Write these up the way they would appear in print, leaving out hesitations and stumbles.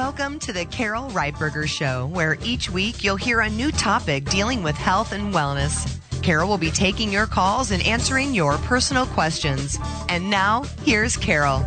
Welcome to the Carol Reitberger Show, where each week you'll hear a new topic dealing with health and wellness. Carol will be taking your calls and answering your personal questions. And now, here's Carol.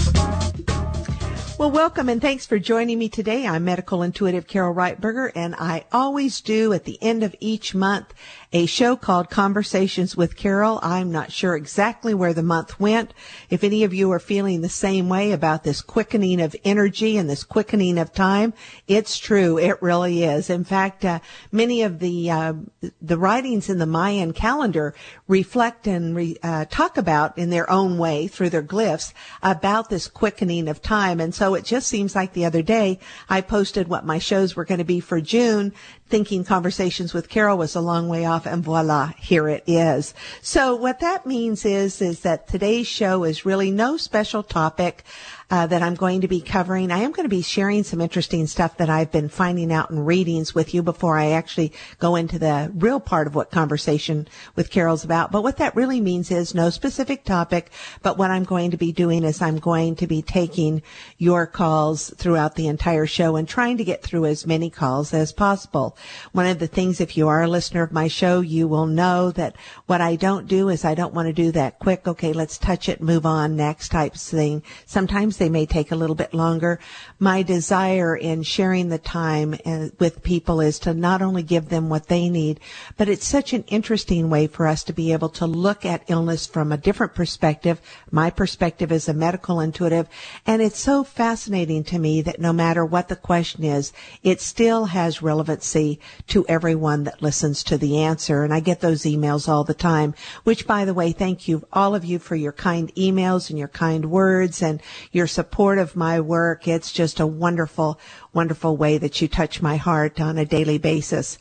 Well, welcome and thanks for joining me today. I'm medical intuitive Carol Reitberger, and I always do at the end of each month a show called Conversations with Carol. I'm not sure exactly where the month went. If any of you are feeling the same way about this quickening of energy and this quickening of time, it's true. It really is. In fact, many of the writings in the Mayan calendar reflect and talk about in their own way through their glyphs about this quickening of time. And so it just seems like the other day I posted what my shows were going to be for June, thinking Conversations with Carol was a long way off, and voila, here it is. So what that means is that today's show is really no special topic that I'm going to be covering. I am going to be sharing some interesting stuff that I've been finding out in readings with you before I actually go into the real part of what Conversation with Carol's about. But what that really means is no specific topic, but what I'm going to be doing is I'm going to be taking your calls throughout the entire show and trying to get through as many calls as possible. One of the things, if you are a listener of my show, you will know that what I don't do is I don't want to do that quick, okay, let's touch it, move on, next type thing. Sometimes they may take a little bit longer. My desire in sharing the time with people is to not only give them what they need, but it's such an interesting way for us to be able to look at illness from a different perspective. My perspective is a medical intuitive, and it's so fascinating to me that no matter what the question is, it still has relevancy to everyone that listens to the answer. And I get those emails all the time, which, by the way, thank you, all of you, for your kind emails and your kind words and your support of my work. It's just a wonderful, wonderful way that you touch my heart on a daily basis.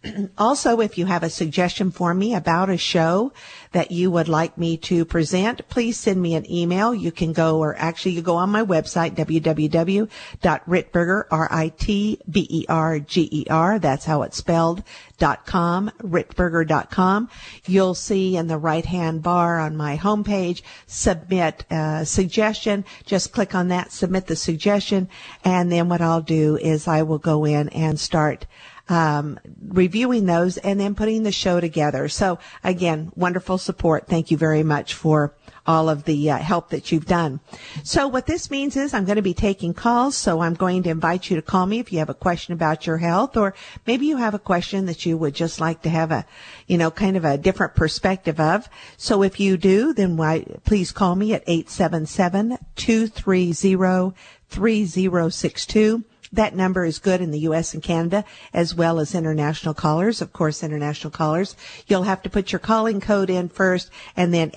Also, if you have a suggestion for me about a show that you would like me to present, please send me an email. You can go, or actually you go on my website, www.rittberger, R-I-T-B-E-R-G-E-R, that's how it's spelled, .com, rittberger.com. You'll see in the right-hand bar on my homepage, submit a suggestion. Just click on that, submit the suggestion, and then what I'll do is I will go in and start reviewing those and then putting the show together. So again, wonderful support. Thank you very much for all of the help that you've done. So what this means is I'm going to be taking calls. So I'm going to invite you to call me if you have a question about your health, or maybe you have a question that you would just like to have a, kind of a different perspective of. So if you do, then please call me at 877-230-3062. That number is good in the U.S. and Canada, as well as international callers. Of course, international callers. You'll have to put your calling code in first, and then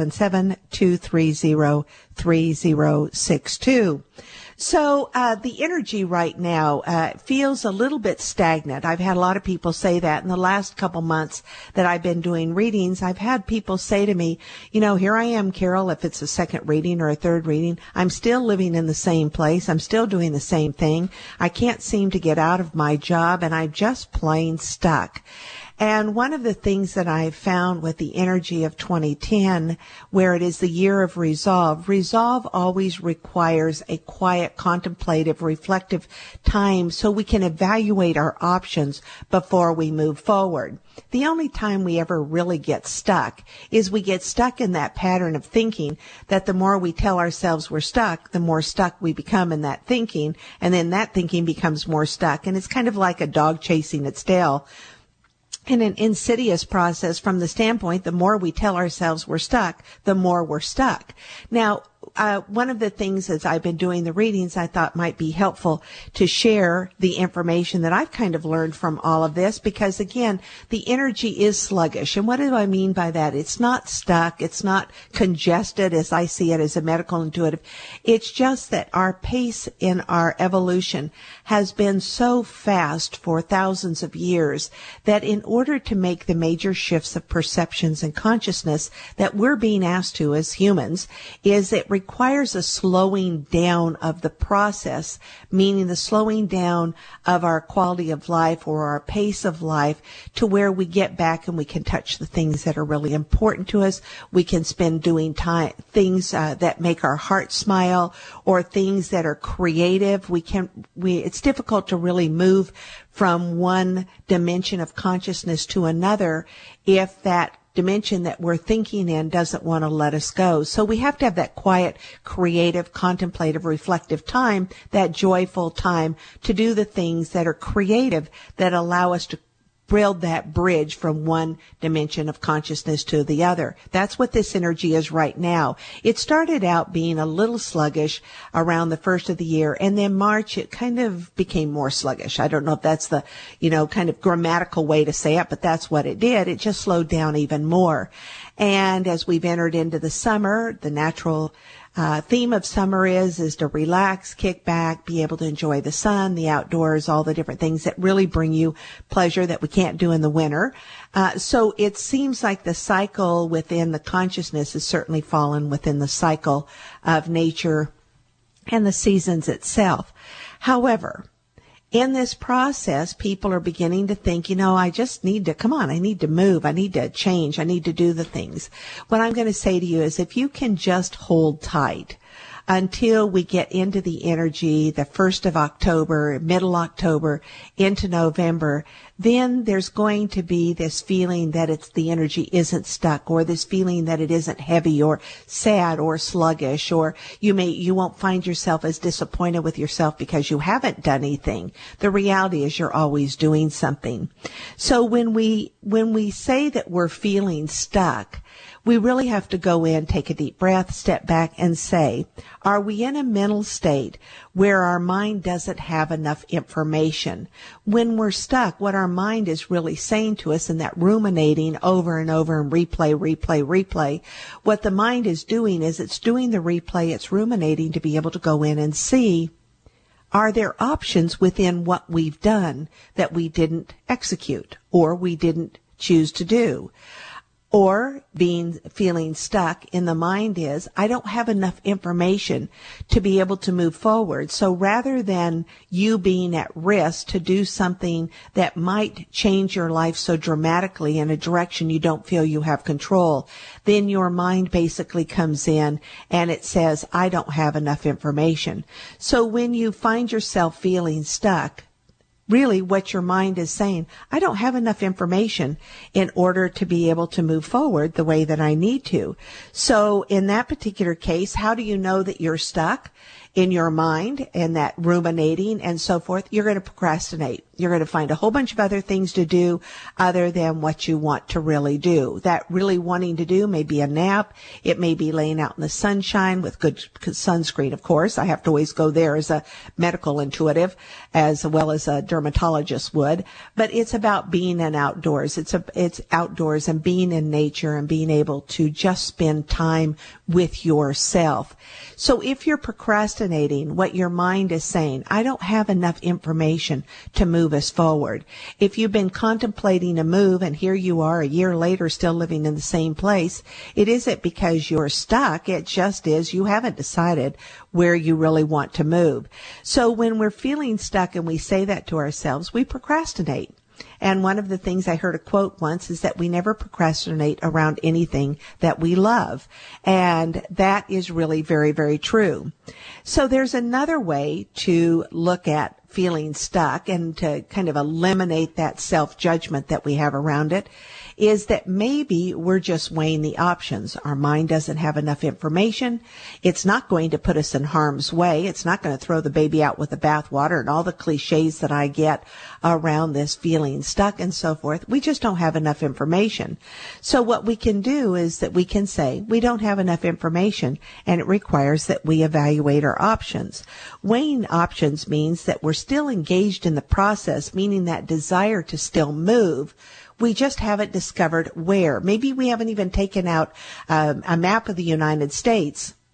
877-230-3062. So the energy right now feels a little bit stagnant. I've had a lot of people say that in the last couple months that I've been doing readings. I've had people say to me, here I am, Carol, if it's a second reading or a third reading, I'm still living in the same place. I'm still doing the same thing. I can't seem to get out of my job, and I'm just plain stuck. And one of the things that I've found with the energy of 2010, where it is the year of resolve always requires a quiet, contemplative, reflective time so we can evaluate our options before we move forward. The only time we ever really get stuck is we get stuck in that pattern of thinking that the more we tell ourselves we're stuck, the more stuck we become in that thinking, and then that thinking becomes more stuck. And it's kind of like a dog chasing its tail. In an insidious process from the standpoint, the more we tell ourselves we're stuck, the more we're stuck. Now, one of the things as I've been doing the readings, I thought might be helpful to share the information that I've kind of learned from all of this, because again, the energy is sluggish. And what do I mean by that? It's not stuck. It's not congested as I see it as a medical intuitive. It's just that our pace in our evolution has been so fast for thousands of years that in order to make the major shifts of perceptions and consciousness that we're being asked to as humans, is it requires a slowing down of the process, meaning the slowing down of our quality of life or our pace of life to where we get back and we can touch the things that are really important to us. We can spend doing things that make our heart smile or things that are creative. It's difficult to really move from one dimension of consciousness to another if that dimension that we're thinking in doesn't want to let us go. So we have to have that quiet, creative, contemplative, reflective time, that joyful time to do the things that are creative that allow us to build that bridge from one dimension of consciousness to the other. That's what this energy is right now. It started out being a little sluggish around the first of the year, and then March it kind of became more sluggish. I don't know if that's the, kind of grammatical way to say it, but that's what it did. It just slowed down even more. And as we've entered into the summer, the natural theme of summer is to relax, kick back, be able to enjoy the sun, the outdoors, all the different things that really bring you pleasure that we can't do in the winter. So it seems like the cycle within the consciousness has certainly fallen within the cycle of nature and the seasons itself. However, in this process, people are beginning to think, I just need to, I need to move. I need to change. I need to do the things. What I'm going to say to you is if you can just hold tight until we get into the energy, the 1st of October, middle October, into November, then there's going to be this feeling that the energy isn't stuck, or this feeling that it isn't heavy or sad or sluggish, or you won't find yourself as disappointed with yourself because you haven't done anything. The reality is you're always doing something. So when we say that we're feeling stuck, we really have to go in, take a deep breath, step back and say, are we in a mental state where our mind doesn't have enough information? When we're stuck, what our mind is really saying to us in that ruminating over and over and replay, what the mind is doing is it's doing the replay, it's ruminating to be able to go in and see, are there options within what we've done that we didn't execute or we didn't choose to do? Or feeling stuck in the mind is, I don't have enough information to be able to move forward. So rather than you being at risk to do something that might change your life so dramatically in a direction you don't feel you have control, then your mind basically comes in and it says, I don't have enough information. So when you find yourself feeling stuck, really what your mind is saying, I don't have enough information in order to be able to move forward the way that I need to. So in that particular case, how do you know that you're stuck in your mind and that ruminating and so forth? You're going to procrastinate. You're going to find a whole bunch of other things to do other than what you want to really do. That really wanting to do may be a nap. It may be laying out in the sunshine with good sunscreen, of course. I have to always go there as a medical intuitive as well as a dermatologist would. But it's about being outdoors. It's outdoors and being in nature and being able to just spend time with yourself. So if you're procrastinating, what your mind is saying, I don't have enough information to move us forward. If you've been contemplating a move and here you are a year later still living in the same place, it isn't because you're stuck. It just is you haven't decided where you really want to move. So when we're feeling stuck and we say that to ourselves, we procrastinate. And one of the things I heard a quote once is that we never procrastinate around anything that we love. And that is really very, very true. So there's another way to look at feeling stuck and to kind of eliminate that self-judgment that we have around it, is that maybe we're just weighing the options. Our mind doesn't have enough information. It's not going to put us in harm's way. It's not going to throw the baby out with the bathwater and all the cliches that I get around this feeling stuck and so forth. We just don't have enough information. So what we can do is that we can say we don't have enough information, and it requires that we evaluate our options. Weighing options means that we're still engaged in the process, meaning that desire to still move. We just haven't discovered where. Maybe we haven't even taken out a map of the United States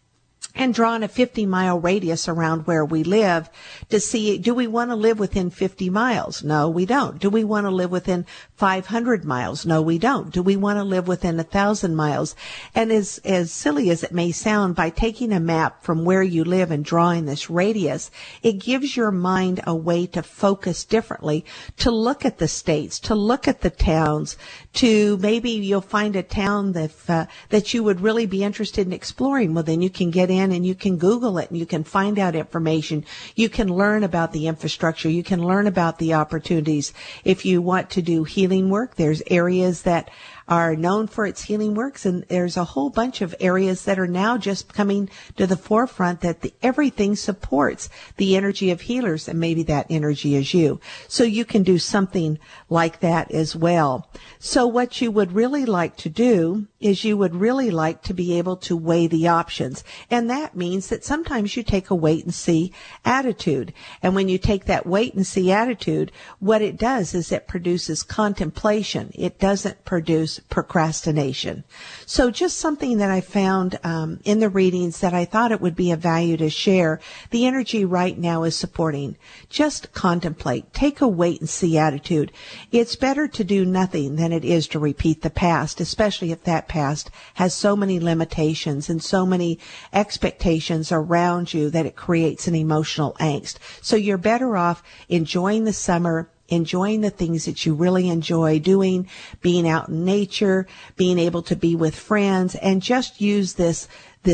and drawn a 50-mile radius around where we live to see, do we want to live within 50 miles? No, we don't. Do we want to live within 500 miles? No, we don't. Do we want to live within 1,000 miles? And as silly as it may sound, by taking a map from where you live and drawing this radius, it gives your mind a way to focus differently, to look at the states, to look at the towns, to maybe you'll find a town that you would really be interested in exploring. Well, then you can get in and you can Google it and you can find out information. You can learn about the infrastructure. You can learn about the opportunities. If you want to do healing work, there's areas that are known for its healing works, and there's a whole bunch of areas that are now just coming to the forefront that everything supports the energy of healers, and maybe that energy is you. So you can do something like that as well. So what you would really like to do is you would really like to be able to weigh the options, and that means that sometimes you take a wait and see attitude. And when you take that wait and see attitude, what it does is it produces contemplation. It doesn't produce procrastination. So just something that I found in the readings that I thought it would be of value to share. The energy right now is supporting. Just contemplate. Take a wait and see attitude. It's better to do nothing than it is to repeat the past, especially if that past has so many limitations and so many expectations around you that it creates an emotional angst. So you're better off enjoying the summer, enjoying the things that you really enjoy doing, being out in nature, being able to be with friends, and just use this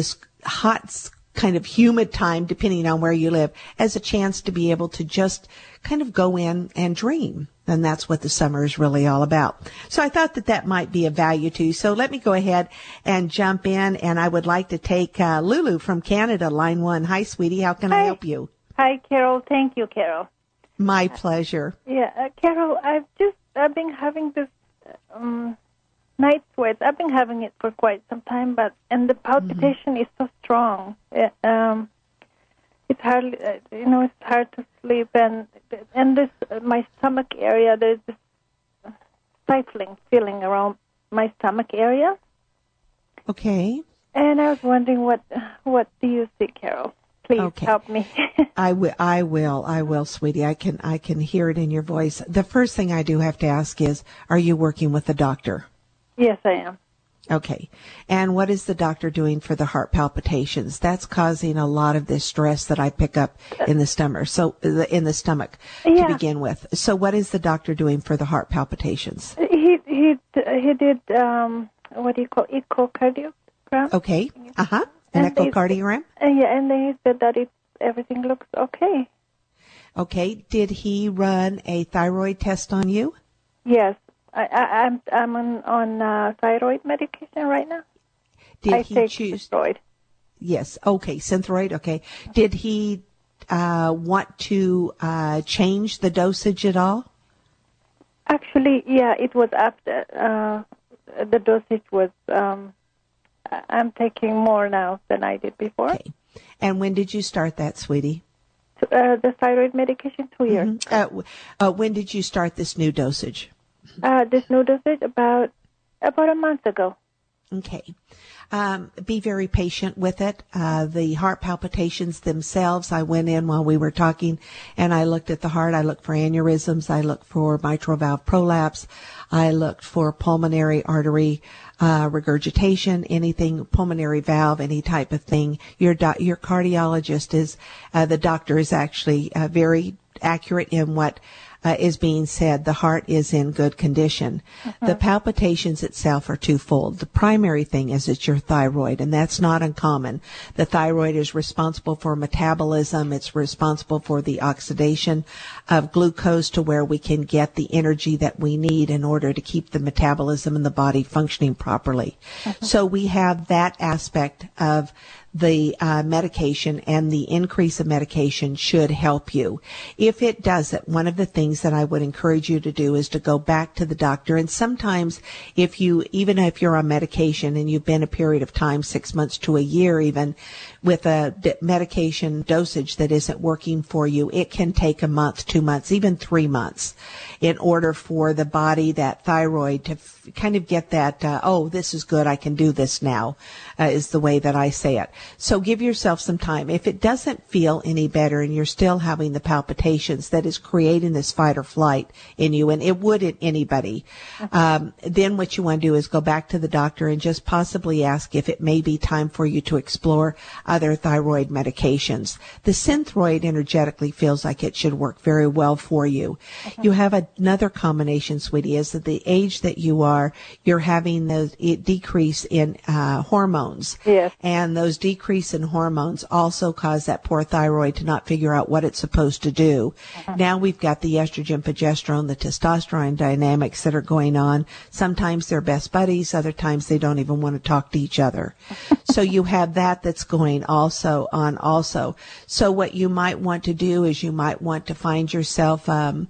hot kind of humid time, depending on where you live, as a chance to be able to just kind of go in and dream. And that's what the summer is really all about. So I thought that might be of value to you. So let me go ahead and jump in, and I would like to take Lulu from Canada, line 1. Hi, sweetie. How can I help you? Hi, Carol. Thank you, Carol. My pleasure. Carol, I've been having this night sweats. I've been having it for quite some time, and the palpitation is so strong. It's hard, it's hard to sleep, and this my stomach area. There's this stifling feeling around my stomach area. Okay. And I was wondering, what do you see, Carol? Please help me. I will, sweetie. I can hear it in your voice. The first thing I do have to ask is, are you working with a doctor? Yes, I am. Okay. And what is the doctor doing for the heart palpitations? That's causing a lot of this stress that I pick up in the stomach. To begin with. So what is the doctor doing for the heart palpitations? He did what do you call echocardiogram? Okay. An echocardiogram? And they said that everything looks okay. Okay. Did he run a thyroid test on you? Yes. I'm on thyroid medication right now. Did he choose Synthroid? Yes. Okay. Synthroid. Okay. Did he want to change the dosage at all? Actually, yeah. It was after the dosage was. I'm taking more now than I did before. Okay. And when did you start that, sweetie? The thyroid medication 2 years. When did you start this new dosage? This new dosage about a month ago. Okay. Be very patient with it. The heart palpitations themselves, I went in while we were talking and I looked at the heart. I looked for aneurysms. I looked for mitral valve prolapse. I looked for pulmonary artery regurgitation, anything, pulmonary valve, any type of thing. Your cardiologist is, the doctor is actually very accurate in what is being said. The heart is in good condition. The palpitations itself are twofold. The primary thing is it's your thyroid, and that's not uncommon. The thyroid is responsible for metabolism. It's responsible for the oxidation of glucose to where we can get the energy that we need in order to keep the metabolism in the body functioning properly. So we have that aspect of the medication, and the increase of medication should help you. If it doesn't, one of the things that I would encourage you to do is to go back to the doctor. And sometimes even if you're on medication and you've been a period of time, 6 months to a year even, with a medication dosage that isn't working for you, it can take a month, 2 months, even 3 months in order for the body, that thyroid, to kind of get that, oh, this is good, I can do this now, is the way that I say it. So give yourself some time. If it doesn't feel any better and you're still having the palpitations that is creating this fight or flight in you, and it would in anybody, then what you want to do is go back to the doctor and just possibly ask if it may be time for you to explore other thyroid medications. The Synthroid energetically feels like it should work very well for you. You have another combination, sweetie, is that the age that you are, you're having the decrease in hormones. Yes. And those decrease in hormones also cause that poor thyroid to not figure out what it's supposed to do. Now we've got the estrogen, progesterone, the testosterone dynamics that are going on. Sometimes they're best buddies, other times they don't even want to talk to each other. So you have that's going also. So what you might want to do is you might want to find yourself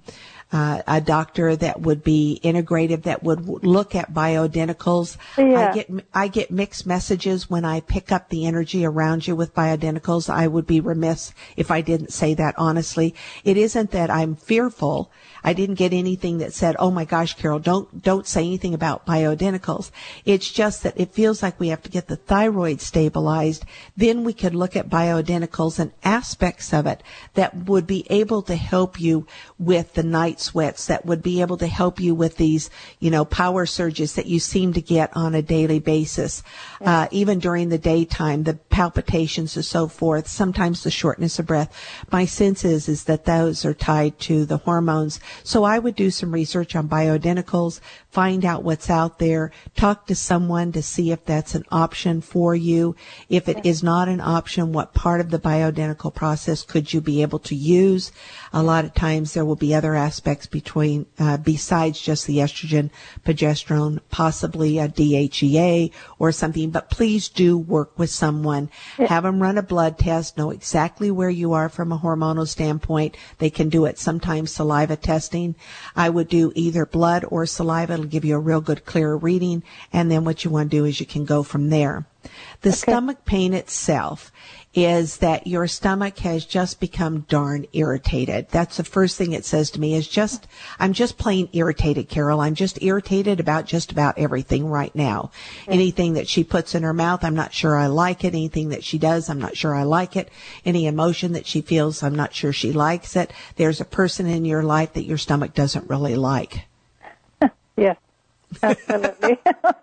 a doctor that would be integrative, that would look at bioidenticals. Yeah. I get mixed messages when I pick up the energy around you with bioidenticals. I would be remiss if I didn't say that honestly. It isn't that I'm fearful. I didn't get anything that said, oh my gosh, Carol, don't say anything about bioidenticals. It's just that it feels like we have to get the thyroid stabilized. Then we could look at bioidenticals and aspects of it that would be able to help you with the night sweats, that would be able to help you with these, power surges that you seem to get on a daily basis. Even during the daytime, the palpitations and so forth, sometimes the shortness of breath. My sense is that those are tied to the hormones. So I would do some research on bioidenticals, find out what's out there, talk to someone to see if that's an option for you. If it is not an option, what part of the bioidentical process could you be able to use? A lot of times there will be other aspects between, besides just the estrogen, progesterone, possibly a DHEA or something, but please do work with someone. Have them run a blood test, know exactly where you are from a hormonal standpoint. They can do it sometimes saliva testing. I would do either blood or saliva. It'll give you a real good clear reading. And then what you want to do is you can go from there. The stomach pain itself is that your stomach has just become darn irritated. That's the first thing it says to me is I'm just plain irritated, Carol. I'm just irritated about just about everything right now. Anything that she puts in her mouth, I'm not sure I like it. Anything that she does, I'm not sure I like it. Any emotion that she feels, I'm not sure she likes it. There's a person in your life that your stomach doesn't really like. Yes, absolutely.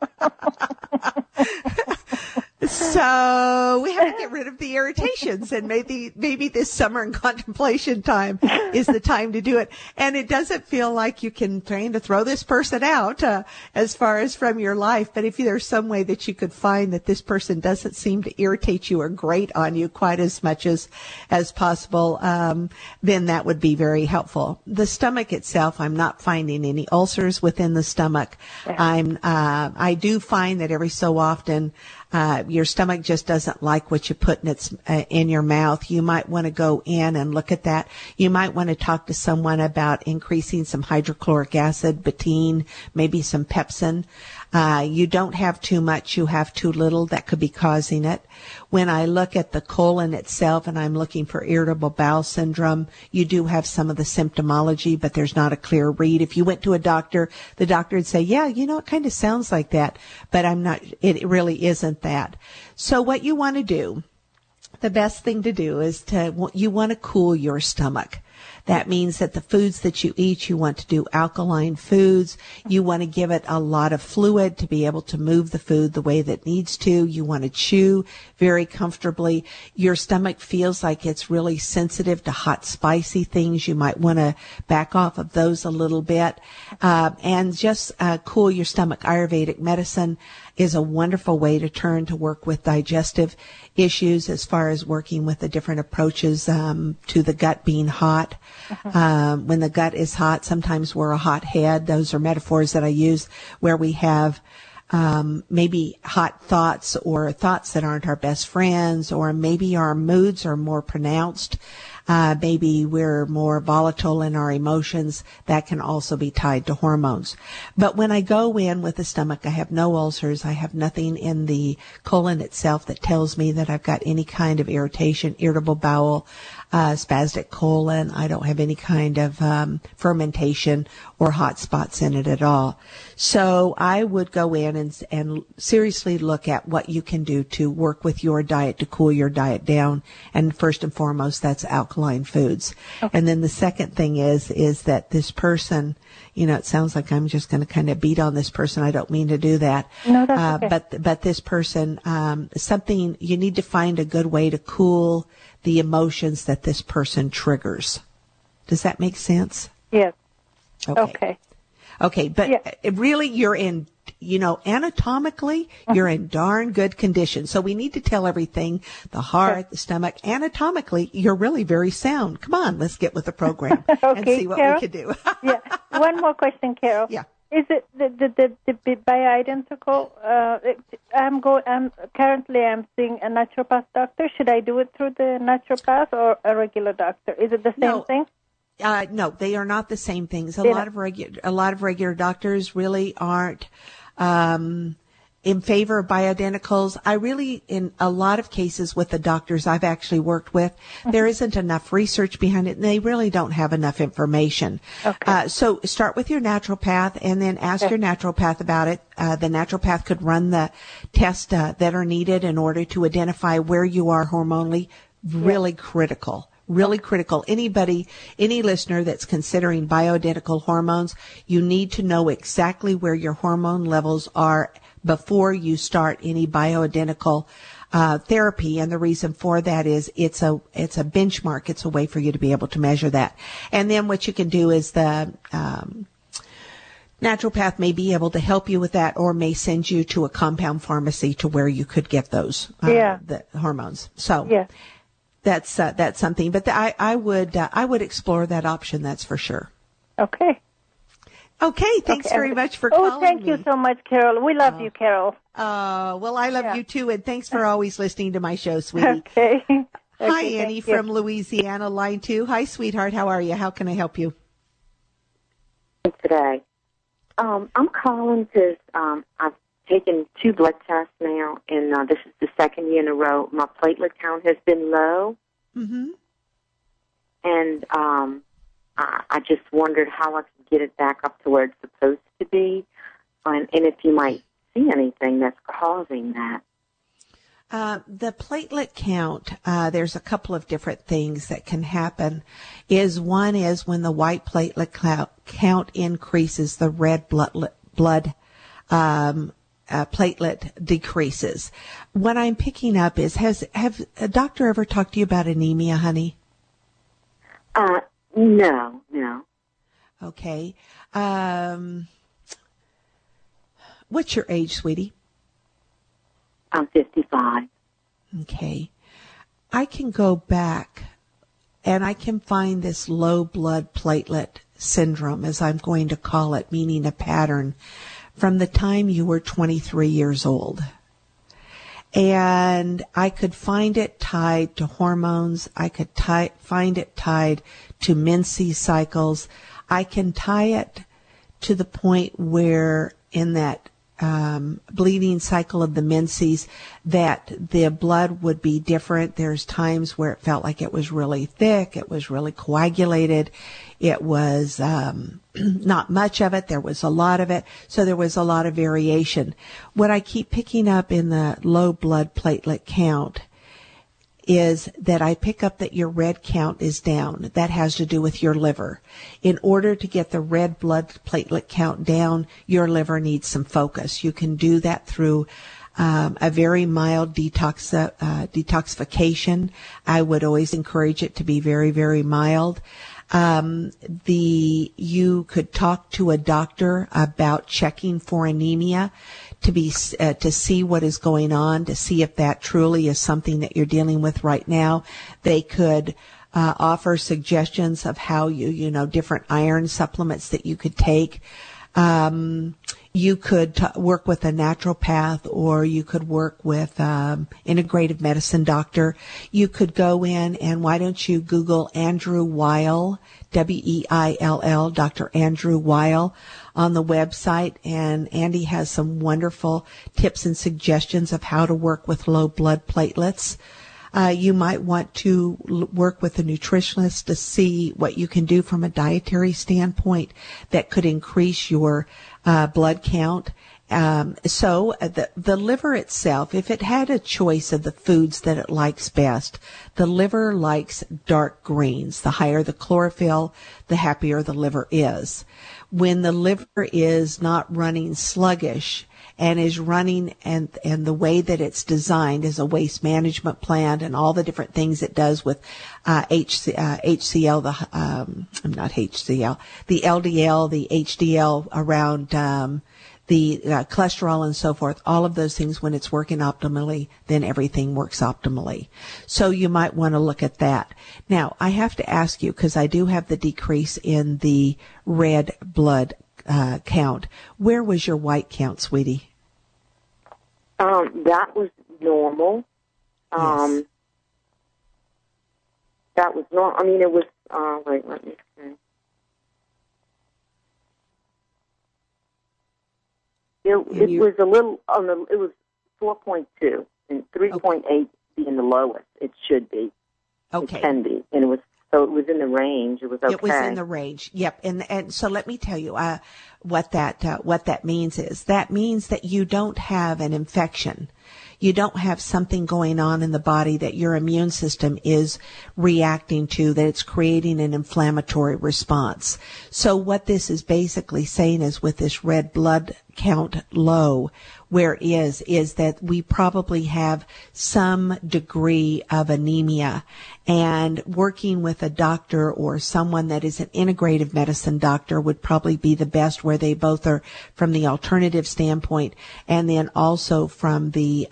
So we have to get rid of the irritations, and maybe this summer in contemplation time is the time to do it. And it doesn't feel like you can trying to throw this person out as far as from your life. But if there's some way that you could find that this person doesn't seem to irritate you or grate on you quite as much as possible, then that would be very helpful. The stomach itself, I'm not finding any ulcers within the stomach. I do find that every so often your stomach just doesn't like what you put in your mouth. You might want to go in and look at that. You might want to talk to someone about increasing some hydrochloric acid, betaine, maybe some pepsin. You don't have too much, you have too little. That could be causing it. When I look at the colon itself and I'm looking for irritable bowel syndrome, you do have some of the symptomology, but there's not a clear read. If you went to a doctor, the doctor would say, yeah, it kind of sounds like that, but it really isn't that. So what you want to do, the best thing to do is you want to cool your stomach. That means that the foods that you eat, you want to do alkaline foods. You want to give it a lot of fluid to be able to move the food the way that it needs to. You want to chew very comfortably. Your stomach feels like it's really sensitive to hot, spicy things. You might want to back off of those a little bit, and just cool your stomach. Ayurvedic medicine is a wonderful way to turn to work with digestive issues as far as working with the different approaches to the gut being hot. When the gut is hot, sometimes we're a hot head. Those are metaphors that I use where we have maybe hot thoughts or thoughts that aren't our best friends, or maybe our moods are more pronounced. maybe we're more volatile in our emotions. That can also be tied to hormones. But when I go in with the stomach, I have no ulcers. I have nothing in the colon itself that tells me that I've got any kind of irritation, irritable bowel, spastic colon. I don't have any kind of fermentation or hot spots in it at all. So I would go in and seriously look at what you can do to work with your diet to cool your diet down. And first and foremost, that's alkaline foods. Okay. And then the second thing is that this person, it sounds like I'm just going to kind of beat on this person. I don't mean to do that. No, that's okay. But this person, something, you need to find a good way to cool the emotions that this person triggers. Does that make sense? Yes. Okay. Okay, but really you're in, anatomically, you're in darn good condition. So we need to tell everything, the heart, the stomach, anatomically, you're really very sound. Come on, let's get with the program and see what Carol? we can do. One more question, Carol. Yeah. Is it the bioidentical? I'm currently seeing a naturopath doctor. Should I do it through the naturopath or a regular doctor? Is it the same thing? No, they are not the same things. A lot of regular doctors really aren't in favor of bioidenticals. I really, in a lot of cases with the doctors I've actually worked with, there isn't enough research behind it, and they really don't have enough information. Okay. So start with your naturopath, and then ask your naturopath about it. The naturopath could run the tests that are needed in order to identify where you are hormonally. Really critical. Really critical. Any listener that's considering bioidentical hormones, you need to know exactly where your hormone levels are before you start any bioidentical therapy. And the reason for that is it's a benchmark. It's a way for you to be able to measure that. And then what you can do is the naturopath may be able to help you with that, or may send you to a compound pharmacy to where you could get those the hormones. So that's something. But I would explore that option. That's for sure. Okay. Okay, thanks very much for calling me. Oh, thank you so much, Carol. We love you, Carol. Well, I love you too, and thanks for always listening to my show, sweetie. Okay. Hi, Annie from Louisiana, line 2. Hi, sweetheart. How are you? How can I help you? Today, I'm calling because I've taken 2 blood tests now, and this is the second year in a row. My platelet count has been low, and I just wondered how I could get it back up to where it's supposed to be, and if you might see anything that's causing that. The platelet count, there's a couple of different things that can happen. One is when the white platelet count increases, the red blood platelet decreases. What I'm picking up is, have a doctor ever talked to you about anemia, honey? No. Okay. What's your age, sweetie? I'm 55. Okay. I can go back and I can find this low blood platelet syndrome, as I'm going to call it, meaning a pattern, from the time you were 23 years old. And I could find it tied to hormones. I could find it tied to menses cycles. I can tie it to the point where in that bleeding cycle of the menses that the blood would be different. There's times where it felt like it was really thick. It was really coagulated. It was not much of it. There was a lot of it. So there was a lot of variation. What I keep picking up in the low blood platelet count is that I pick up that your red count is down. That has to do with your liver. In order to get the red blood platelet count down, your liver needs some focus. You can do that through a very mild detoxification. I would always encourage it to be very, very mild. You could talk to a doctor about checking for anemia to see what is going on, to see if that truly is something that you're dealing with right now. They could offer suggestions of how different iron supplements that you could take. You could work with a naturopath, or you could work with integrative medicine doctor. You could go in and why don't you Google Andrew Weil, Weill, Dr. Andrew Weil on the website, and Andy has some wonderful tips and suggestions of how to work with low blood platelets. You might want to work with a nutritionist to see what you can do from a dietary standpoint that could increase your blood count. So the liver itself, if it had a choice of the foods that it likes best, the liver likes dark greens. The higher the chlorophyll, the happier the liver is. When the liver is not running sluggish and is running, and the way that it's designed is a waste management plant and all the different things it does with HCL, the LDL, the HDL around the cholesterol and so forth, all of those things, when it's working optimally, then everything works optimally. So you might want to look at that. Now, I have to ask you, because I do have the decrease in the red blood count. Where was your white count, sweetie? That was normal. Yes. That was normal. I mean, it was, wait, let me see. It was a little, it was 4.2 and 3.8 being the lowest. It should be. Okay. It can be. And it was in the range. It was okay. It was in the range. Yep. And so let me tell you, what that means is, that means that you don't have an infection. You don't have something going on in the body that your immune system is reacting to, that it's creating an inflammatory response. So what this is basically saying is, with this red blood count low, where it is that we probably have some degree of anemia, and working with a doctor or someone that is an integrative medicine doctor would probably be the best, where they both are from the alternative standpoint and then also from the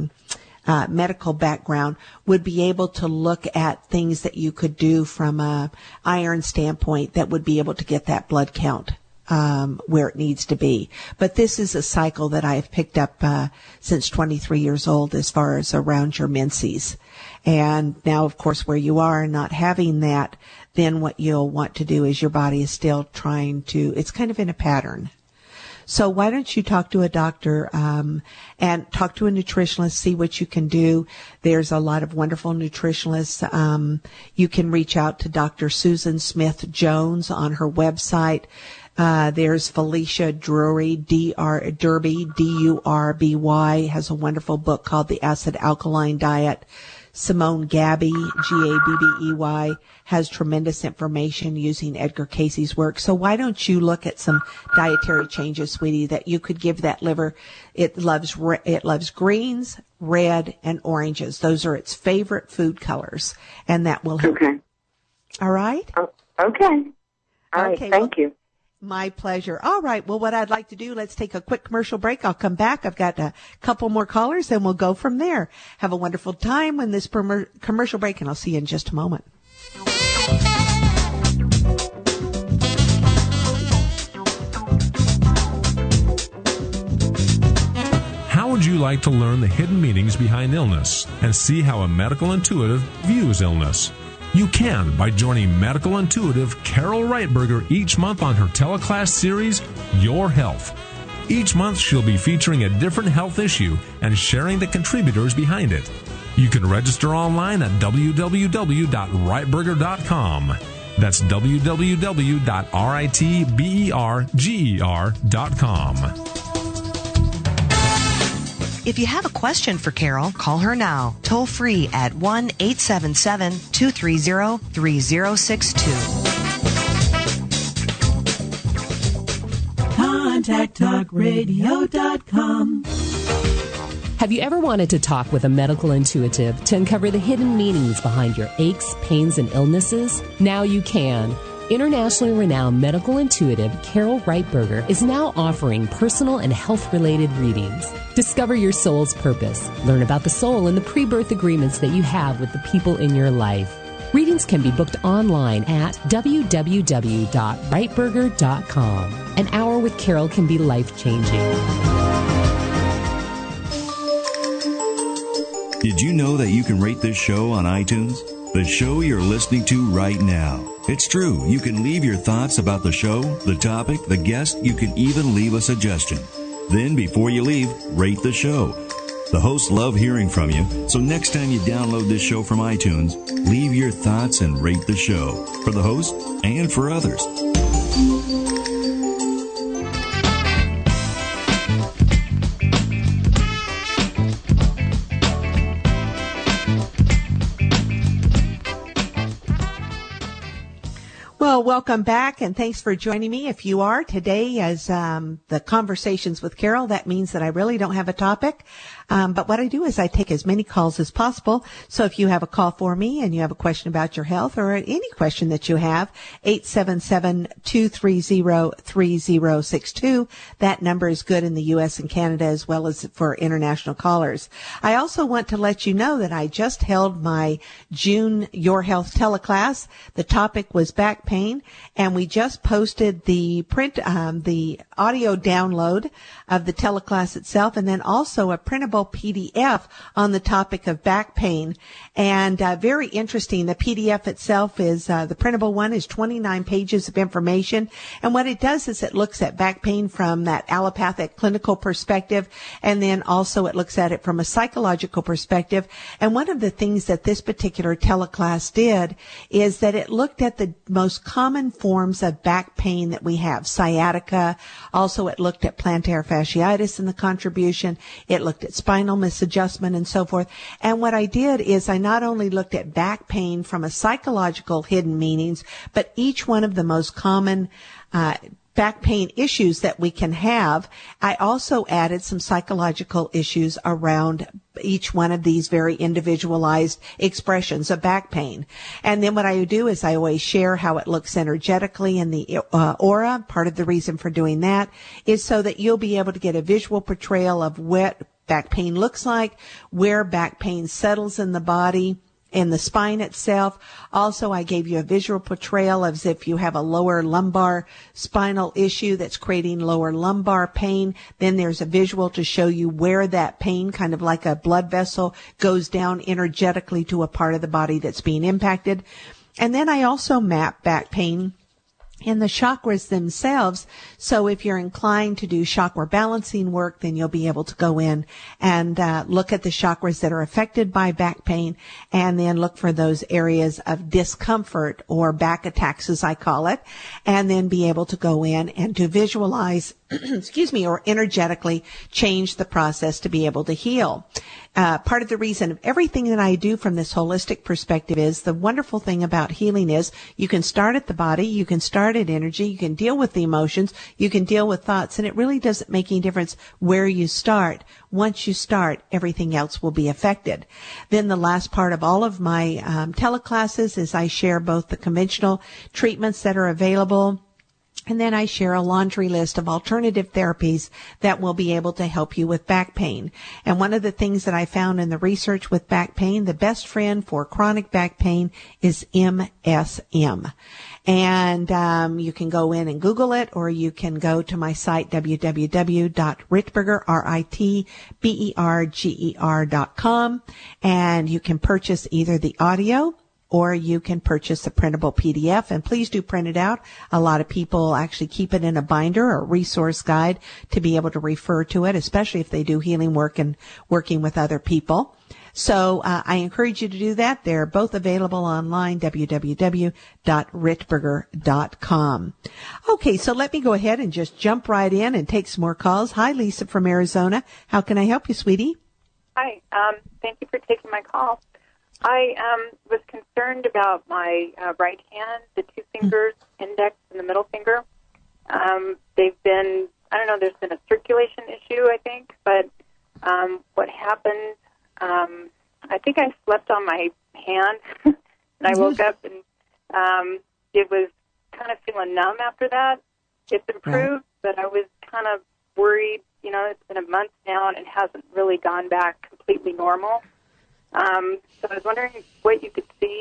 medical background, would be able to look at things that you could do from a iron standpoint that would be able to get that blood count where it needs to be. But this is a cycle that I have picked up since 23 years old, as far as around your menses. And now, of course, where you are not having that, then what you'll want to do is, your body is still trying to, it's kind of in a pattern. So why don't you talk to a doctor and talk to a nutritionist, see what you can do. There's a lot of wonderful nutritionists. You can reach out to Dr. Susan Smith Jones on her website. There's Felicia Drury, Derby, D-U-R-B-Y, has a wonderful book called The Acid Alkaline Diet. Simone Gabby, G-A-B-B-E-Y, has tremendous information using Edgar Casey's work. So why don't you look at some dietary changes, sweetie, that you could give that liver? It loves greens, red, and oranges. Those are its favorite food colors, and that will help. Okay. All right? Okay. All right. Thank you. My pleasure. All right. Well, what I'd like to do, let's take a quick commercial break. I'll come back. I've got a couple more callers, and we'll go from there. Have a wonderful time when this commercial break, and I'll see you in just a moment. How would you like to learn the hidden meanings behind illness and see how a medical intuitive views illness? You can by joining medical intuitive Carol Reitberger each month on her teleclass series, Your Health. Each month she'll be featuring a different health issue and sharing the contributors behind it. You can register online at www.reitberger.com. That's www.ritberger.com. If you have a question for Carol, call her now, toll free at 1-877-230-3062. Contact TalkRadio.com. Have you ever wanted to talk with a medical intuitive to uncover the hidden meanings behind your aches, pains, and illnesses? Now you can. Internationally renowned medical intuitive Carol Reitberger is now offering personal and health-related readings. Discover your soul's purpose. Learn about the soul and the pre-birth agreements that you have with the people in your life. Readings can be booked online at www.rightburger.com. An hour with Carol can be life-changing. Did you know that you can rate this show on iTunes? The show you're listening to right now. It's true. You can leave your thoughts about the show, the topic, the guest. You can even leave a suggestion. Then, before you leave, rate the show. The hosts love hearing from you, so next time you download this show from iTunes, leave your thoughts and rate the show for the host and for others. Well, welcome back, and thanks for joining me. If you are today as the Conversations with Carol, that means that I really don't have a topic. But what I do is I take as many calls as possible. So if you have a call for me and you have a question about your health or any question that you have, 877-230-3062. That number is good in the U.S. and Canada as well as for international callers. I also want to let you know that I just held my June Your Health teleclass. The topic was back pain, and we just posted the the audio download of the teleclass itself, and then also a printable PDF on the topic of back pain. And very interesting, the PDF itself is, the printable one is 29 pages of information. And what it does is it looks at back pain from that allopathic clinical perspective, and then also it looks at it from a psychological perspective. And one of the things that this particular teleclass did is that it looked at the most common forms of back pain that we have, sciatica. Also, it looked at plantar fasciitis in the contribution. It looked at spinal misadjustment and so forth. And what I did is I not only looked at back pain from a psychological hidden meanings, but each one of the most common back pain issues that we can have. I also added some psychological issues around each one of these very individualized expressions of back pain. And then what I do is I always share how it looks energetically in the aura. Part of the reason for doing that is so that you'll be able to get a visual portrayal of what back pain looks like, where back pain settles in the body, in the spine itself. Also, I gave you a visual portrayal of as if you have a lower lumbar spinal issue that's creating lower lumbar pain. Then there's a visual to show you where that pain, kind of like a blood vessel, goes down energetically to a part of the body that's being impacted. And then I also map back pain in the chakras themselves. So if you're inclined to do chakra balancing work, then you'll be able to go in and look at the chakras that are affected by back pain, and then look for those areas of discomfort or back attacks, as I call it, and then be able to go in and to visualize or energetically change the process to be able to heal. Part of the reason of everything that I do from this holistic perspective is the wonderful thing about healing is you can start at the body, you can start at energy, you can deal with the emotions, you can deal with thoughts, and it really doesn't make any difference where you start. Once you start, everything else will be affected. Then the last part of all of my teleclasses is I share both the conventional treatments that are available, and then I share a laundry list of alternative therapies that will be able to help you with back pain. And one of the things that I found in the research with back pain, the best friend for chronic back pain is MSM. And you can go in and Google it, or you can go to my site, www.ritberger.com, and you can purchase either the audio or you can purchase a printable PDF, and please do print it out. A lot of people actually keep it in a binder or resource guide to be able to refer to it, especially if they do healing work and working with other people. So I encourage you to do that. They're both available online, www.ritberger.com. Okay, so let me go ahead and just jump right in and take some more calls. Hi, Lisa from Arizona. How can I help you, sweetie? Hi, thank you for taking my call. I was concerned about my right hand, the two fingers, index and the middle finger. They've been, there's been a circulation issue, I think, but what happened, I think I slept on my hand, and I woke up and it was kind of feeling numb after that. It's improved, but I was kind of worried. It's been a month now, and it hasn't really gone back completely normal. So I was wondering what you could see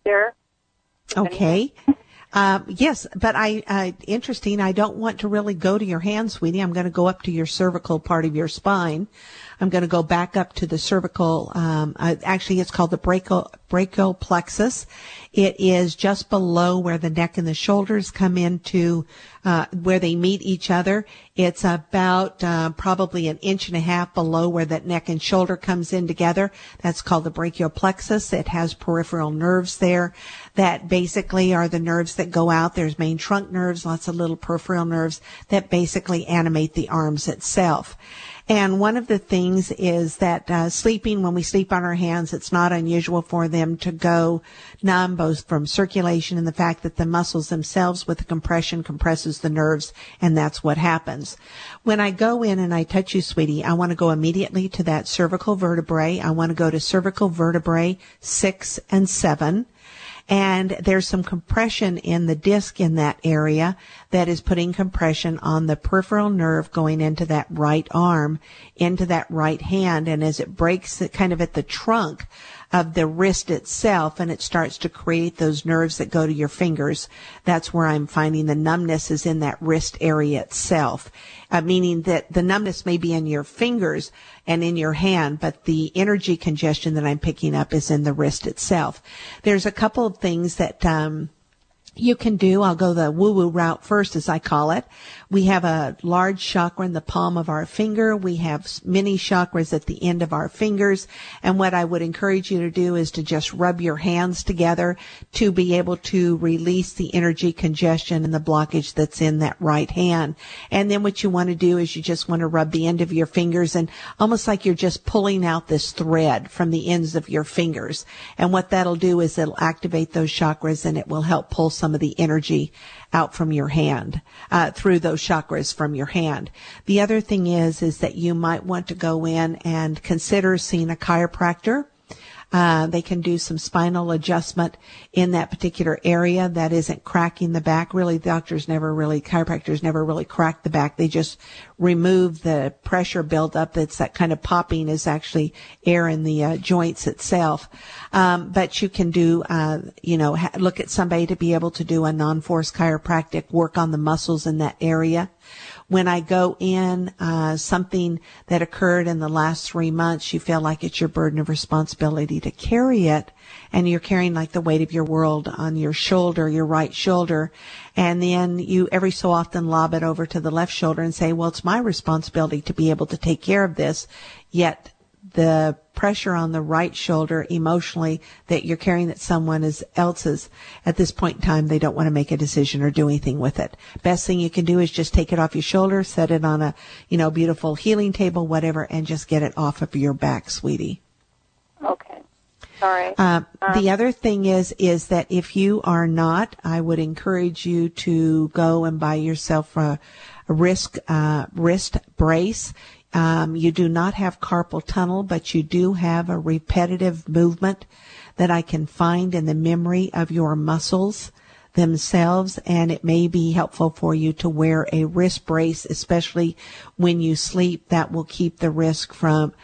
there. Okay. Yes, but interesting. I don't want to really go to your hand, sweetie. I'm going to go up to your cervical part of your spine. I'm going to go back up to the cervical. Actually, it's called the brachial plexus. It is just below where the neck and the shoulders come into, where they meet each other. It's about probably 1.5 inches below where that neck and shoulder comes in together. That's called the brachial plexus. It has peripheral nerves there that basically are the nerves that go out. There's main trunk nerves, lots of little peripheral nerves that basically animate the arms itself. And one of the things is that sleeping, when we sleep on our hands, it's not unusual for them to go numb, both from circulation and the fact that the muscles themselves with the compression compresses the nerves, and that's what happens. When I go in and I touch you, sweetie, I want to go immediately to that cervical vertebrae. I want to go to cervical vertebrae 6 and 7. And there's some compression in the disc in that area that is putting compression on the peripheral nerve going into that right arm, into that right hand. And as it breaks it kind of at the trunk of the wrist itself, and it starts to create those nerves that go to your fingers, that's where I'm finding the numbness is in that wrist area itself. Meaning that the numbness may be in your fingers and in your hand, but the energy congestion that I'm picking up is in the wrist itself. There's a couple of things that you can do. I'll go the woo-woo route first, as I call it. We have a large chakra in the palm of our finger. We have mini chakras at the end of our fingers. And what I would encourage you to do is to just rub your hands together to be able to release the energy congestion and the blockage that's in that right hand. And then what you want to do is you just want to rub the end of your fingers, and almost like you're just pulling out this thread from the ends of your fingers. And what that'll do is it'll activate those chakras, and it will help pull some of the energy out from your hand, through those chakras from your hand. The other thing is that you might want to go in and consider seeing a chiropractor. They can do some spinal adjustment in that particular area that isn't cracking the back. Really, chiropractors never really crack the back. They just remove the pressure buildup. It's that kind of popping is actually air in the joints itself. But you can do, look at somebody to be able to do a non-force chiropractic, work on the muscles in that area. When I go in, something that occurred in the last 3 months, you feel like it's your burden of responsibility to carry it, and you're carrying like the weight of your world on your shoulder, your right shoulder, and then you every so often lob it over to the left shoulder and say, well, it's my responsibility to be able to take care of this, yet the pressure on the right shoulder emotionally that you're carrying that someone else's, at this point in time, they don't want to make a decision or do anything with it. Best thing you can do is just take it off your shoulder, set it on a, beautiful healing table, whatever, and just get it off of your back, sweetie. Okay. All right. The other thing is that if you are not, I would encourage you to go and buy yourself a wrist brace. You do not have carpal tunnel, but you do have a repetitive movement that I can find in the memory of your muscles themselves, and it may be helpful for you to wear a wrist brace, especially when you sleep. That will keep the wrist from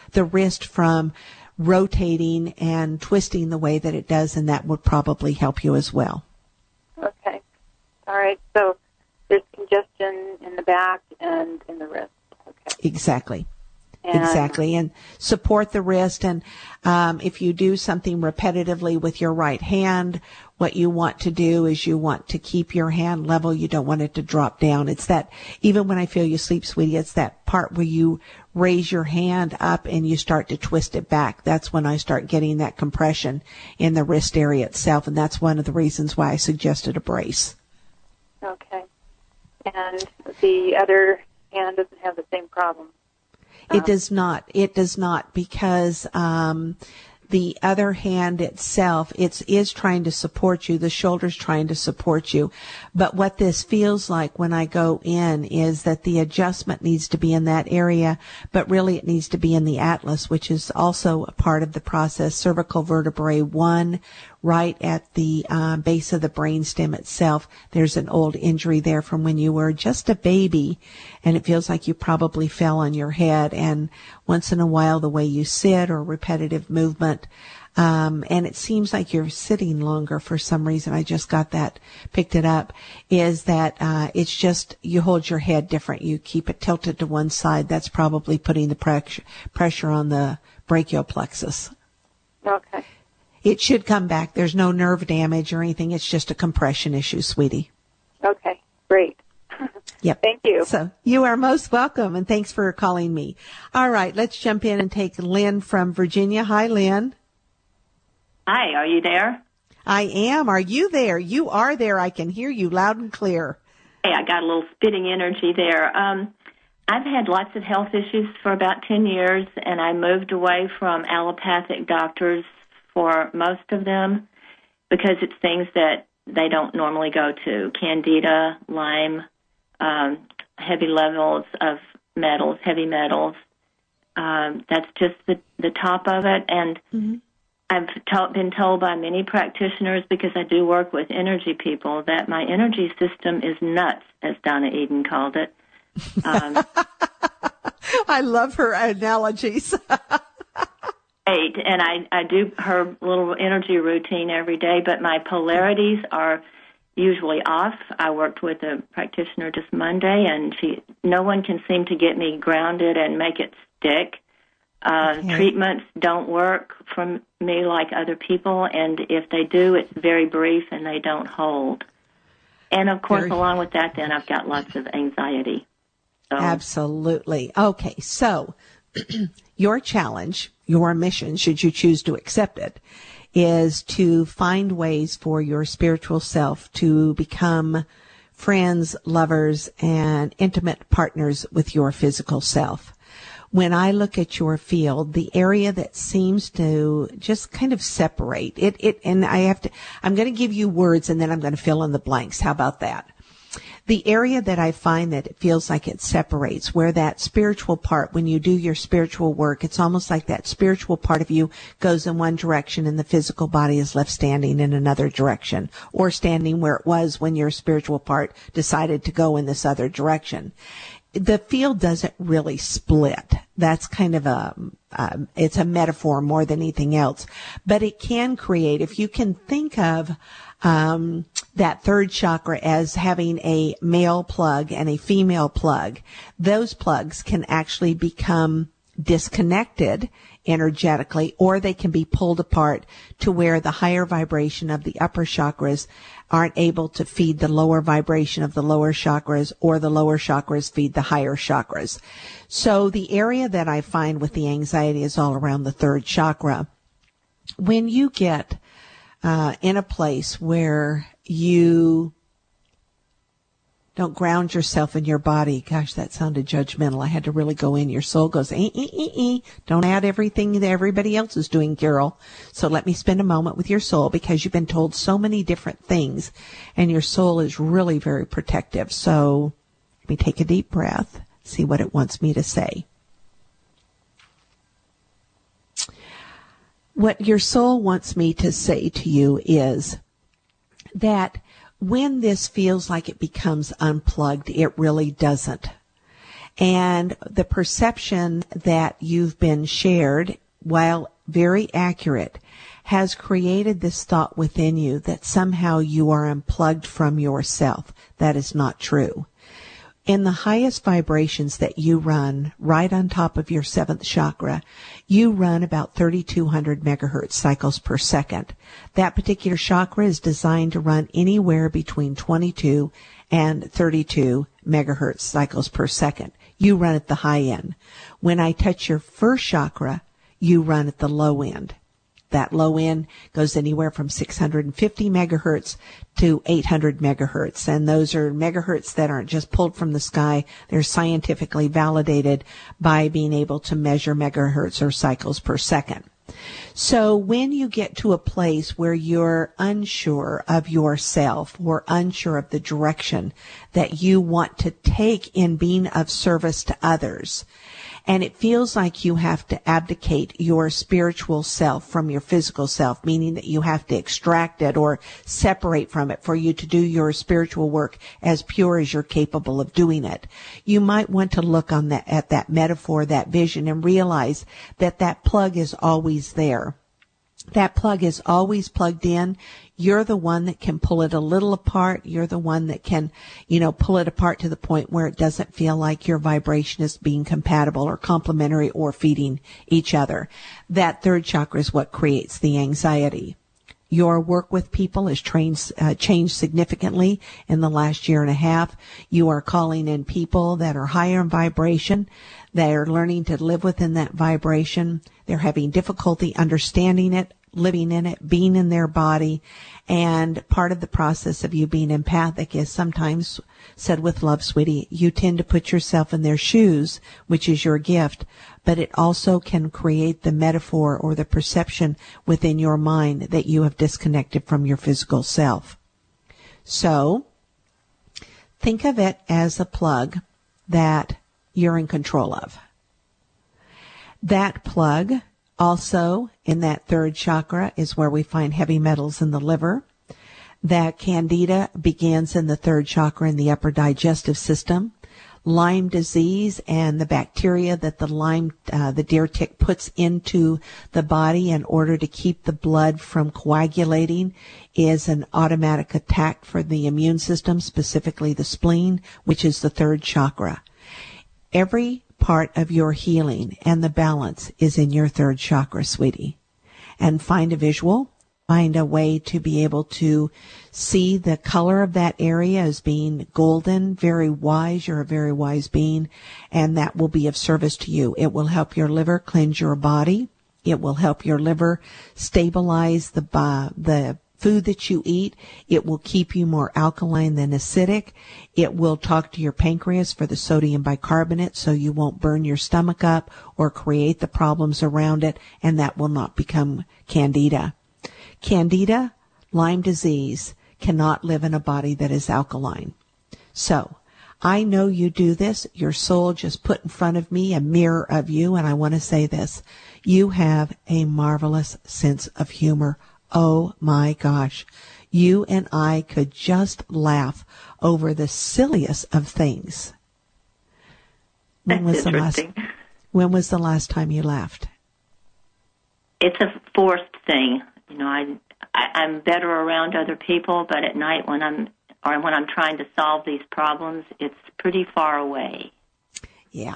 rotating and twisting the way that it does, and that would probably help you as well. Okay. All right. So there's congestion in the back and in the wrist. Okay. Exactly. And support the wrist. And if you do something repetitively with your right hand, what you want to do is you want to keep your hand level. You don't want it to drop down. It's that, even when I feel you sleep, sweetie, it's that part where you raise your hand up and you start to twist it back. That's when I start getting that compression in the wrist area itself. And that's one of the reasons why I suggested a brace. Okay. And the other hand doesn't have the same problem. It does not. It does not, because the other hand itself, is trying to support you. The shoulder's trying to support you. But what this feels like when I go in is that the adjustment needs to be in that area, but really it needs to be in the atlas, which is also a part of the process. Cervical vertebrae 1, right at the base of the brainstem itself. There's an old injury there from when you were just a baby, and it feels like you probably fell on your head. And once in a while, the way you sit or repetitive movement and it seems like you're sitting longer for some reason. I just got that, picked it up, is that it's just you hold your head different. You keep it tilted to one side. That's probably putting the pressure on the brachial plexus. Okay. It should come back. There's no nerve damage or anything. It's just a compression issue, sweetie. Okay, great. Yep. Thank you. So you are most welcome, and thanks for calling me. All right, let's jump in and take Lynn from Virginia. Hi, Lynn. Hi, are you there? I am. Are you there? You are there. I can hear you loud and clear. Hey, I got a little spitting energy there. I've had lots of health issues for about 10 years, and I moved away from allopathic doctors for most of them because it's things that they don't normally go to. Candida, Lyme, heavy levels of metals, heavy metals. That's just the top of it. And I've been told by many practitioners, because I do work with energy people, that my energy system is nuts, as Donna Eden called it. I love her analogies. And I do her little energy routine every day, but my polarities are usually off. I worked with a practitioner just Monday, and no one can seem to get me grounded and make it stick. Treatments don't work for me like other people, and if they do, it's very brief and they don't hold. And, of course, along with that, then I've got lots of anxiety. So. Absolutely. Okay, so your challenge, your mission, should you choose to accept it, is to find ways for your spiritual self to become friends, lovers, and intimate partners with your physical self. When I look at your field, the area that seems to just kind of separate and I'm going to give you words and then I'm going to fill in the blanks. How about that? The area that I find that it feels like it separates, where that spiritual part, when you do your spiritual work, it's almost like that spiritual part of you goes in one direction and the physical body is left standing in another direction, or standing where it was when your spiritual part decided to go in this other direction. The field doesn't really split. That's kind of it's a metaphor more than anything else. But it can create, if you can think of that third chakra as having a male plug and a female plug, those plugs can actually become disconnected energetically, or they can be pulled apart to where the higher vibration of the upper chakras aren't able to feed the lower vibration of the lower chakras, or the lower chakras feed the higher chakras. So the area that I find with the anxiety is all around the third chakra. When you get in a place where you don't ground yourself in your body. Gosh, that sounded judgmental. I had to really go in. Your soul goes, Don't add everything that everybody else is doing, Carol. So let me spend a moment with your soul, because you've been told so many different things, and your soul is really very protective. So let me take a deep breath, see what it wants me to say. What your soul wants me to say to you is that when this feels like it becomes unplugged, it really doesn't. And the perception that you've been shared, while very accurate, has created this thought within you that somehow you are unplugged from yourself. That is not true. In the highest vibrations that you run, right on top of your seventh chakra, you run about 3,200 megahertz cycles per second. That particular chakra is designed to run anywhere between 22 and 32 megahertz cycles per second. You run at the high end. When I touch your first chakra, you run at the low end. That low end goes anywhere from 650 megahertz to 800 megahertz. And those are megahertz that aren't just pulled from the sky. They're scientifically validated by being able to measure megahertz or cycles per second. So when you get to a place where you're unsure of yourself or unsure of the direction that you want to take in being of service to others, and it feels like you have to abdicate your spiritual self from your physical self, meaning that you have to extract it or separate from it for you to do your spiritual work as pure as you're capable of doing it. You might want to look on that, at that metaphor, that vision, and realize that that plug is always there. That plug is always plugged in. You're the one that can pull it a little apart. You're the one that can, pull it apart to the point where it doesn't feel like your vibration is being compatible or complementary or feeding each other. That third chakra is what creates the anxiety. Your work with people has changed significantly in the last year and a half. You are calling in people that are higher in vibration. They are learning to live within that vibration. They're having difficulty understanding it, living in it, being in their body. And part of the process of you being empathic is sometimes said with love, sweetie, you tend to put yourself in their shoes, which is your gift, but it also can create the metaphor or the perception within your mind that you have disconnected from your physical self. So think of it as a plug that you're in control of. That plug also in that third chakra is where we find heavy metals in the liver. That candida begins in the third chakra in the upper digestive system. Lyme disease and the bacteria that the deer tick puts into the body in order to keep the blood from coagulating is an automatic attack for the immune system, specifically the spleen, which is the third chakra. Every part of your healing and the balance is in your third chakra, sweetie. And find a visual, find a way to be able to see the color of that area as being golden, very wise. You're a very wise being, and that will be of service to you. It will help your liver cleanse your body. It will help your liver stabilize the food that you eat. It will keep you more alkaline than acidic. It will talk to your pancreas for the sodium bicarbonate so you won't burn your stomach up or create the problems around it, and that will not become candida. Candida, Lyme disease, cannot live in a body that is alkaline. So, I know you do this. Your soul just put in front of me a mirror of you, and I want to say this. You have a marvelous sense of humor. Oh my gosh. You and I could just laugh over the silliest of things. When was the last time you laughed? It's a forced thing. I'm better around other people, but at night when I'm trying to solve these problems, it's pretty far away. Yeah.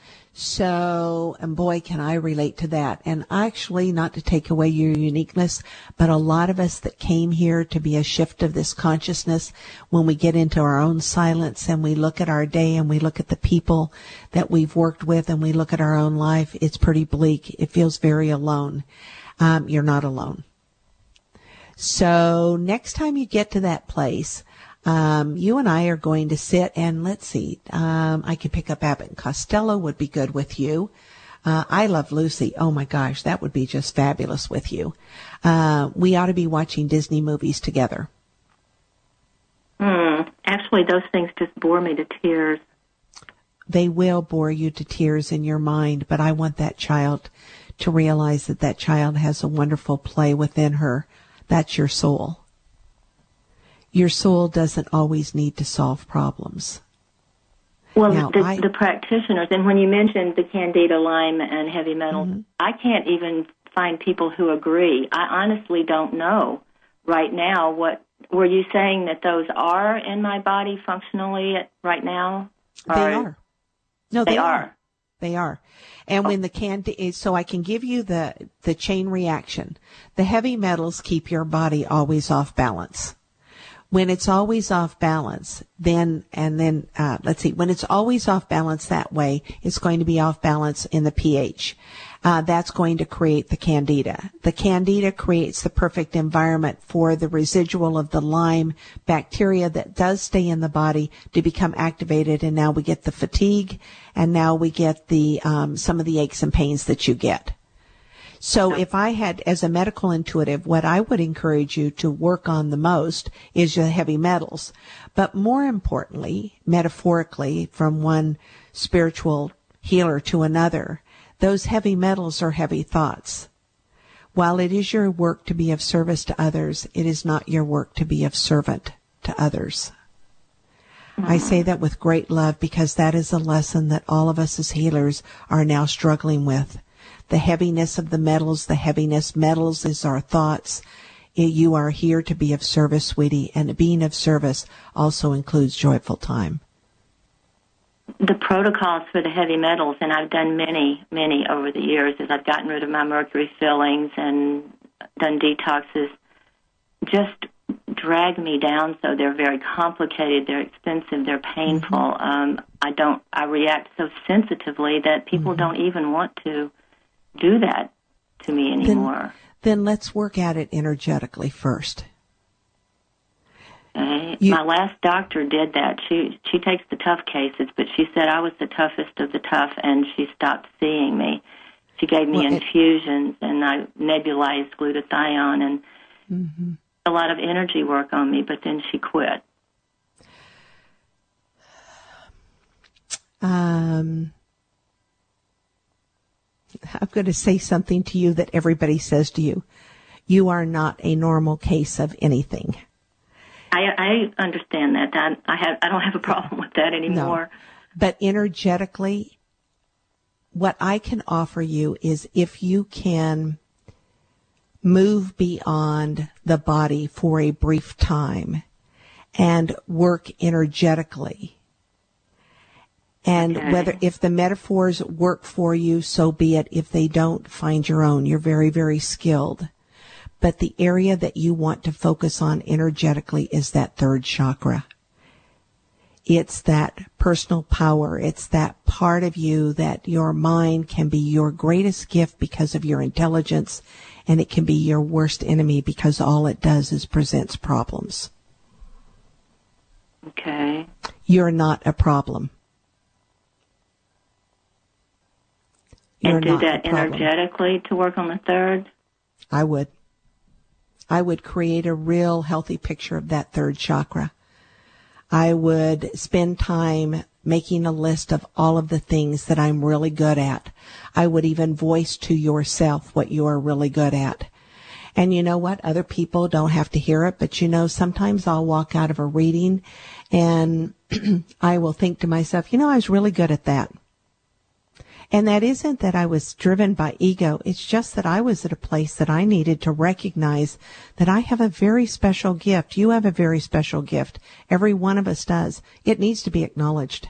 So, and boy, can I relate to that. And actually, not to take away your uniqueness, but a lot of us that came here to be a shift of this consciousness, when we get into our own silence and we look at our day and we look at the people that we've worked with and we look at our own life, it's pretty bleak. It feels very alone. You're not alone. So next time you get to that place, you and I are going to sit and let's see, I could pick up Abbott and Costello would be good with you. I Love Lucy. Oh my gosh, that would be just fabulous with you. We ought to be watching Disney movies together. Actually, those things just bore me to tears. They will bore you to tears in your mind, but I want that child to realize that that child has a wonderful play within her. That's your soul. Your soul doesn't always need to solve problems. Well, now, the practitioners, and when you mentioned the Candida, Lyme, and heavy metals, I can't even find people who agree. I honestly don't know right now what. Were you saying that those are in my body functionally right now? They are. No, they are. They are. And when the Candida, so I can give you the chain reaction. The heavy metals keep your body always off balance. When it's always off balance, when it's always off balance that way, it's going to be off balance in the pH. That's going to create the Candida. The Candida creates the perfect environment for the residual of the Lyme bacteria that does stay in the body to become activated, and now we get the fatigue, and now we get the some of the aches and pains that you get. So if I had, as a medical intuitive, what I would encourage you to work on the most is your heavy metals. But more importantly, metaphorically, from one spiritual healer to another, those heavy metals are heavy thoughts. While it is your work to be of service to others, it is not your work to be of servant to others. I say that with great love because that is a lesson that all of us as healers are now struggling with. the heaviness of the metals. The metals is our thoughts. You are here to be of service, sweetie, and being of service also includes joyful time. The protocols for the heavy metals, and I've done many over the years, as I've gotten rid of my mercury fillings and done detoxes, just drag me down. So they're very complicated, they're expensive, they're painful. I react so sensitively that people don't even want to do that to me anymore. Then let's work at it energetically first. My last doctor did that. She takes the tough cases, but she said I was the toughest of the tough, and she stopped seeing me. She gave me infusions, and I nebulized glutathione and a lot of energy work on me, but then she quit. I'm going to say something to you that everybody says to you. You are not a normal case of anything. I understand that. I don't have a problem with that anymore. No. But energetically, what I can offer you is if you can move beyond the body for a brief time and work energetically. And if the metaphors work for you, so be it. If they don't, find your own. You're very, very skilled. But the area that you want to focus on energetically is that third chakra. It's that personal power. It's that part of you that your mind can be your greatest gift because of your intelligence, and it can be your worst enemy because all it does is presents problems. Okay. You're not a problem. And do that energetically to work on the third? I would create a real healthy picture of that third chakra. I would spend time making a list of all of the things that I'm really good at. I would even voice to yourself what you are really good at. And you know what? Other people don't have to hear it, but sometimes I'll walk out of a reading and I will think to myself, I was really good at that. And that isn't that I was driven by ego. It's just that I was at a place that I needed to recognize that I have a very special gift. You have a very special gift. Every one of us does. It needs to be acknowledged.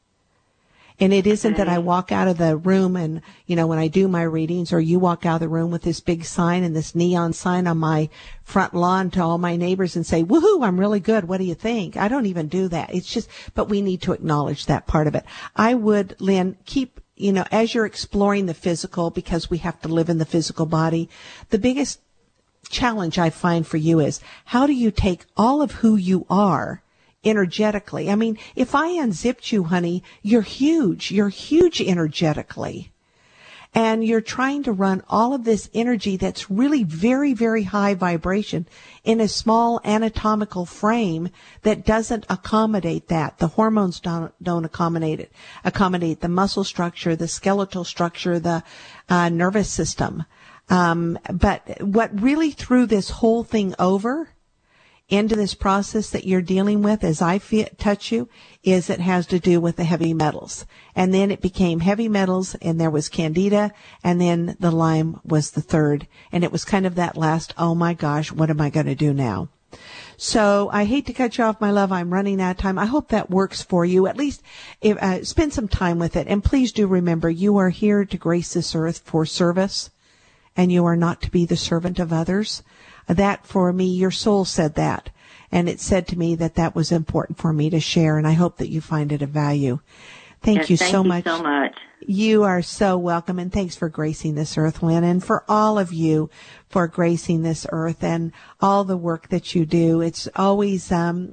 And it isn't that I walk out of the room and, when I do my readings, or you walk out of the room with this big sign and this neon sign on my front lawn to all my neighbors and say, woohoo, I'm really good. What do you think? I don't even do that. It's just, but we need to acknowledge that part of it. I would, Lynn, keep, as you're exploring the physical, because we have to live in the physical body, the biggest challenge I find for you is how do you take all of who you are energetically? I mean, if I unzipped you, honey, you're huge. You're huge energetically. And you're trying to run all of this energy that's really very, very high vibration in a small anatomical frame that doesn't accommodate that. The hormones don't accommodate it. Accommodate the muscle structure, the skeletal structure, the nervous system. But what really threw this whole thing over into this process that you're dealing with as I touch you is it has to do with the heavy metals. And then it became heavy metals, and there was candida, and then the Lyme was the third. And it was kind of that last, oh my gosh, what am I going to do now? So I hate to cut you off, my love. I'm running out of time. I hope that works for you. At least spend some time with it. And please do remember, you are here to grace this earth for service, and you are not to be the servant of others. That, for me, your soul said that. And it said to me that that was important for me to share, and I hope that you find it of value. Thank you so much. Thank you so much. You are so welcome, and thanks for gracing this earth, Lynn, and for all of you for gracing this earth and all the work that you do. It's always,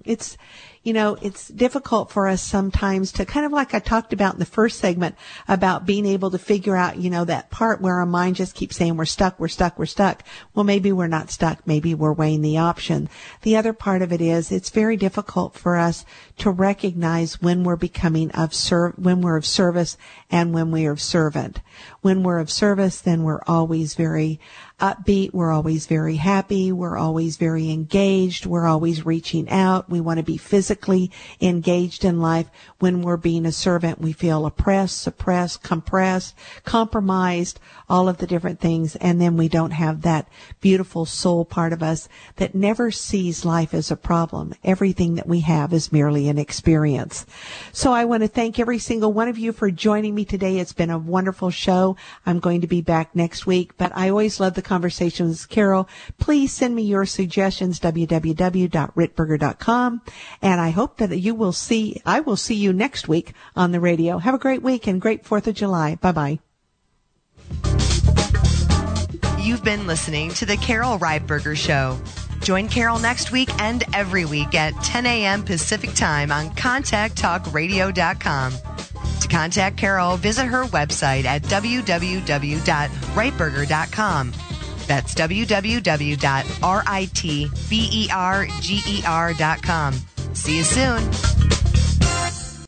it's difficult for us sometimes to kind of like I talked about in the first segment about being able to figure out, that part where our mind just keeps saying we're stuck. Well, maybe we're not stuck. Maybe we're weighing the option. The other part of it is it's very difficult for us to recognize when we're becoming when we're of service and when we are of servant. when we're of service, then we're always very upbeat. We're always very happy. We're always very engaged. We're always reaching out. We want to be physically engaged in life. When we're being a servant, we feel oppressed, suppressed, compressed, compromised, all of the different things. And then we don't have that beautiful soul part of us that never sees life as a problem. Everything that we have is merely an experience. So I want to thank every single one of you for joining me today. It's been a wonderful show. I'm going to be back next week, but I always love the conversations with Carol. Please send me your suggestions, www.ritberger.com. And I hope that I will see you next week on the radio. Have a great week and great 4th of July. Bye-bye. You've been listening to the Carol Reitberger Show. Join Carol next week and every week at 10 a.m. Pacific Time on ContactTalkRadio.com. To contact Carol, visit her website at www.reitberger.com. That's www.ritberger.com. See you soon.